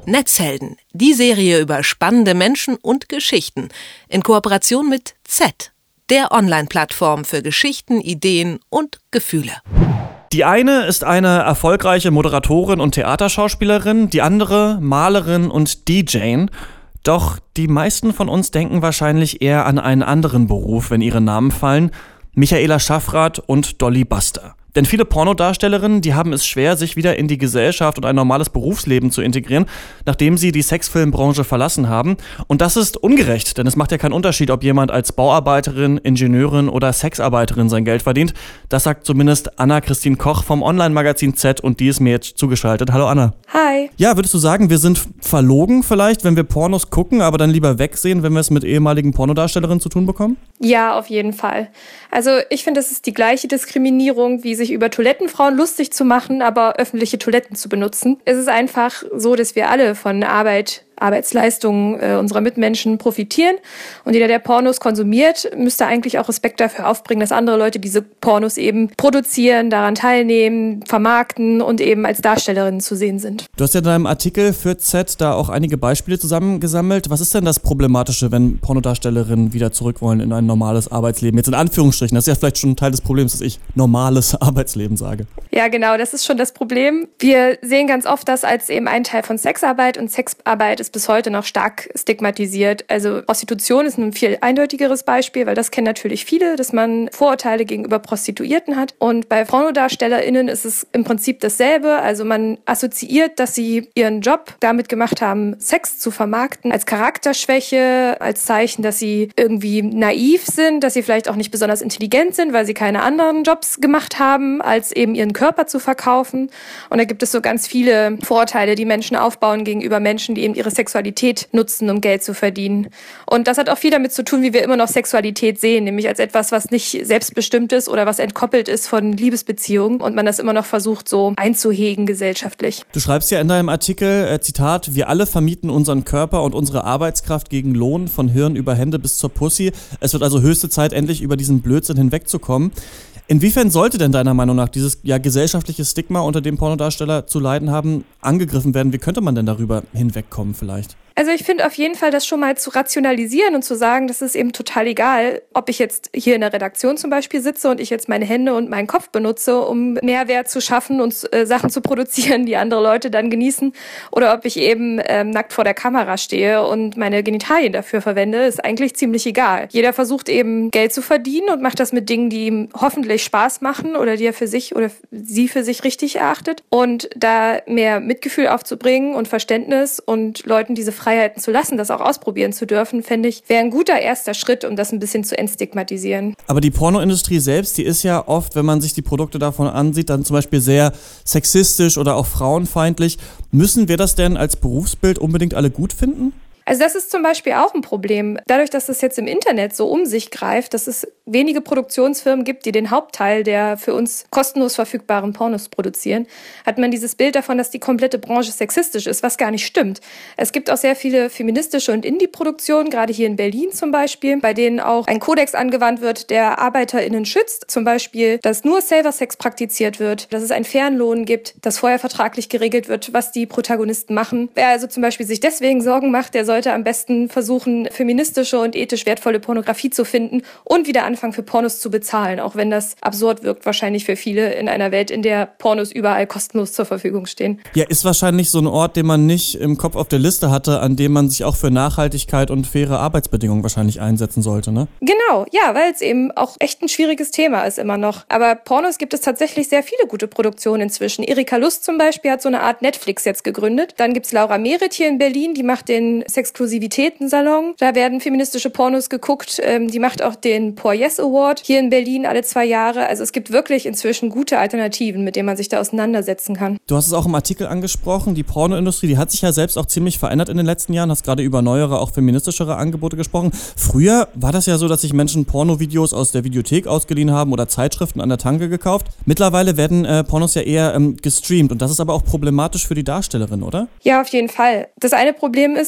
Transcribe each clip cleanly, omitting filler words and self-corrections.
Netzhelden, die Serie über spannende Menschen und Geschichten in Kooperation mit Z, der Online-Plattform für Geschichten, Ideen und Gefühle. Die eine ist eine erfolgreiche Moderatorin und Theaterschauspielerin, die andere Malerin und DJin. Doch die meisten von uns denken wahrscheinlich eher an einen anderen Beruf, wenn ihre Namen fallen: Michaela Schaffrath und Dolly Buster. Denn viele Pornodarstellerinnen, die haben es schwer, sich wieder in die Gesellschaft und ein normales Berufsleben zu integrieren, nachdem sie die Sexfilmbranche verlassen haben. Und das ist ungerecht, denn es macht ja keinen Unterschied, ob jemand als Bauarbeiterin, Ingenieurin oder Sexarbeiterin sein Geld verdient. Das sagt zumindest Anna-Christine Koch vom Online-Magazin Z, und die ist mir jetzt zugeschaltet. Hallo Anna. Hi. Ja, würdest du sagen, wir sind verlogen vielleicht, wenn wir Pornos gucken, aber dann lieber wegsehen, wenn wir es mit ehemaligen Pornodarstellerinnen zu tun bekommen? Ja, auf jeden Fall. Also ich finde, das ist die gleiche Diskriminierung, wie sich über Toilettenfrauen lustig zu machen, aber öffentliche Toiletten zu benutzen. Es ist einfach so, dass wir alle von Arbeitsleistungen unserer Mitmenschen profitieren. Und jeder, der Pornos konsumiert, müsste eigentlich auch Respekt dafür aufbringen, dass andere Leute diese Pornos eben produzieren, daran teilnehmen, vermarkten und eben als Darstellerinnen zu sehen sind. Du hast ja in deinem Artikel für Z da auch einige Beispiele zusammengesammelt. Was ist denn das Problematische, wenn Pornodarstellerinnen wieder zurück wollen in ein normales Arbeitsleben? Jetzt in Anführungsstrichen, das ist ja vielleicht schon ein Teil des Problems, dass ich normales Arbeitsleben sage. Ja, genau, das ist schon das Problem. Wir sehen ganz oft das als eben ein Teil von Sexarbeit, und Sexarbeit ist bis heute noch stark stigmatisiert. Also Prostitution ist ein viel eindeutigeres Beispiel, weil das kennen natürlich viele, dass man Vorurteile gegenüber Prostituierten hat. Und bei PornodarstellerInnen ist es im Prinzip dasselbe. Also man assoziiert, dass sie ihren Job damit gemacht haben, Sex zu vermarkten, als Charakterschwäche, als Zeichen, dass sie irgendwie naiv sind, dass sie vielleicht auch nicht besonders intelligent sind, weil sie keine anderen Jobs gemacht haben, als eben ihren Körper zu verkaufen. Und da gibt es so ganz viele Vorurteile, die Menschen aufbauen gegenüber Menschen, die eben ihre Sexualität nutzen, um Geld zu verdienen. Und das hat auch viel damit zu tun, wie wir immer noch Sexualität sehen, nämlich als etwas, was nicht selbstbestimmt ist oder was entkoppelt ist von Liebesbeziehungen, und man das immer noch versucht, so einzuhegen gesellschaftlich. Du schreibst ja in deinem Artikel, Zitat: Wir alle vermieten unseren Körper und unsere Arbeitskraft gegen Lohn, von Hirn über Hände bis zur Pussy. Es wird also höchste Zeit, endlich über diesen Blödsinn hinwegzukommen. Inwiefern sollte denn deiner Meinung nach dieses gesellschaftliche Stigma, unter dem Pornodarsteller zu leiden haben, angegriffen werden? Wie könnte man denn darüber hinwegkommen vielleicht? Also ich finde auf jeden Fall, das schon mal zu rationalisieren und zu sagen, das ist eben total egal, ob ich jetzt hier in der Redaktion zum Beispiel sitze und ich jetzt meine Hände und meinen Kopf benutze, um Mehrwert zu schaffen und Sachen zu produzieren, die andere Leute dann genießen, oder ob ich eben nackt vor der Kamera stehe und meine Genitalien dafür verwende, ist eigentlich ziemlich egal. Jeder versucht eben Geld zu verdienen und macht das mit Dingen, die ihm hoffentlich Spaß machen oder die er für sich oder sie für sich richtig erachtet. Und da mehr Mitgefühl aufzubringen und Verständnis und Leuten diese Freiheiten zu lassen, das auch ausprobieren zu dürfen, fände ich, wäre ein guter erster Schritt, um das ein bisschen zu entstigmatisieren. Aber die Pornoindustrie selbst, die ist ja oft, wenn man sich die Produkte davon ansieht, dann zum Beispiel sehr sexistisch oder auch frauenfeindlich. Müssen wir das denn als Berufsbild unbedingt alle gut finden? Also das ist zum Beispiel auch ein Problem. Dadurch, dass es jetzt im Internet so um sich greift, dass es wenige Produktionsfirmen gibt, die den Hauptteil der für uns kostenlos verfügbaren Pornos produzieren, hat man dieses Bild davon, dass die komplette Branche sexistisch ist, was gar nicht stimmt. Es gibt auch sehr viele feministische und Indie-Produktionen, gerade hier in Berlin zum Beispiel, bei denen auch ein Kodex angewandt wird, der ArbeiterInnen schützt. Zum Beispiel, dass nur Safer-Sex praktiziert wird, dass es einen fairen Lohn gibt, dass vorher vertraglich geregelt wird, was die Protagonisten machen. Wer also zum Beispiel sich deswegen Sorgen macht, der sollte am besten versuchen, feministische und ethisch wertvolle Pornografie zu finden und wieder anfangen, für Pornos zu bezahlen, auch wenn das absurd wirkt, wahrscheinlich für viele in einer Welt, in der Pornos überall kostenlos zur Verfügung stehen. Ja, ist wahrscheinlich so ein Ort, den man nicht im Kopf auf der Liste hatte, an dem man sich auch für Nachhaltigkeit und faire Arbeitsbedingungen wahrscheinlich einsetzen sollte, ne? Genau, ja, weil es eben auch echt ein schwieriges Thema ist immer noch. Aber Pornos gibt es tatsächlich sehr viele gute Produktionen inzwischen. Erika Lust zum Beispiel hat so eine Art Netflix jetzt gegründet. Dann gibt's Laura Merit hier in Berlin, die macht den Sexklusivitäten-Salon. Da werden feministische Pornos geguckt. Die macht auch den Por Yes Award hier in Berlin alle 2 Jahre. Also es gibt wirklich inzwischen gute Alternativen, mit denen man sich da auseinandersetzen kann. Du hast es auch im Artikel angesprochen, die Pornoindustrie, die hat sich ja selbst auch ziemlich verändert in den letzten Jahren, hast gerade über neuere, auch feministischere Angebote gesprochen. Früher war das ja so, dass sich Menschen Pornovideos aus der Videothek ausgeliehen haben oder Zeitschriften an der Tanke gekauft. Mittlerweile werden Pornos ja eher gestreamt, und das ist aber auch problematisch für die Darstellerin, oder? Ja, auf jeden Fall. Das eine Problem ist, dass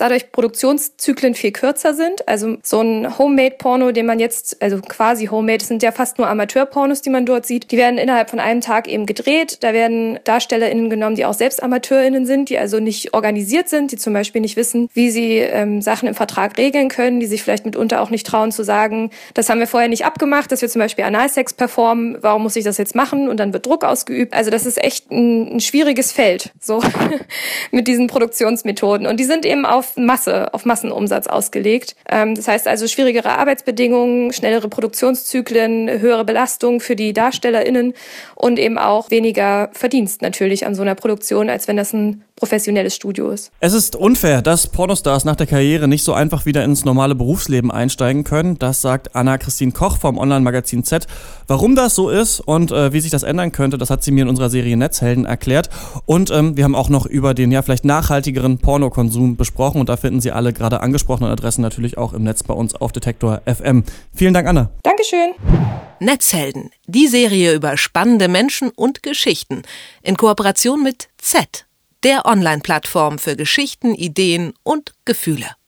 dadurch Produktionszyklen viel kürzer sind. Also so ein Homemade-Porno, den man jetzt, also quasi Homemade, das sind ja fast nur Amateur-Pornos, die man dort sieht, die werden innerhalb von einem Tag eben gedreht. Da werden DarstellerInnen genommen, die auch selbst AmateurInnen sind, die also nicht organisiert sind, die zum Beispiel nicht wissen, wie sie Sachen im Vertrag regeln können, die sich vielleicht mitunter auch nicht trauen zu sagen, das haben wir vorher nicht abgemacht, dass wir zum Beispiel Analsex performen, warum muss ich das jetzt machen? Und dann wird Druck ausgeübt. Also das ist echt ein schwieriges Feld, so mit diesen Produktionsmethoden. Und die sind eben auf Massenumsatz ausgelegt. Das heißt also schwierigere Arbeitsbedingungen, schnellere Produktionszyklen, höhere Belastung für die DarstellerInnen und eben auch weniger Verdienst natürlich an so einer Produktion, als wenn das ein professionelles Studio ist. Es ist unfair, dass Pornostars nach der Karriere nicht so einfach wieder ins normale Berufsleben einsteigen können. Das sagt Anna-Christine Koch vom Online-Magazin Z. Warum das so ist und wie sich das ändern könnte, das hat sie mir in unserer Serie Netzhelden erklärt. Und wir haben auch noch über den vielleicht nachhaltigeren Pornokonsum besprochen. Und da finden Sie alle gerade angesprochenen Adressen natürlich auch im Netz bei uns auf Detektor FM. Vielen Dank, Anna. Dankeschön. Netzhelden, die Serie über spannende Menschen und Geschichten in Kooperation mit Z, der Online-Plattform für Geschichten, Ideen und Gefühle.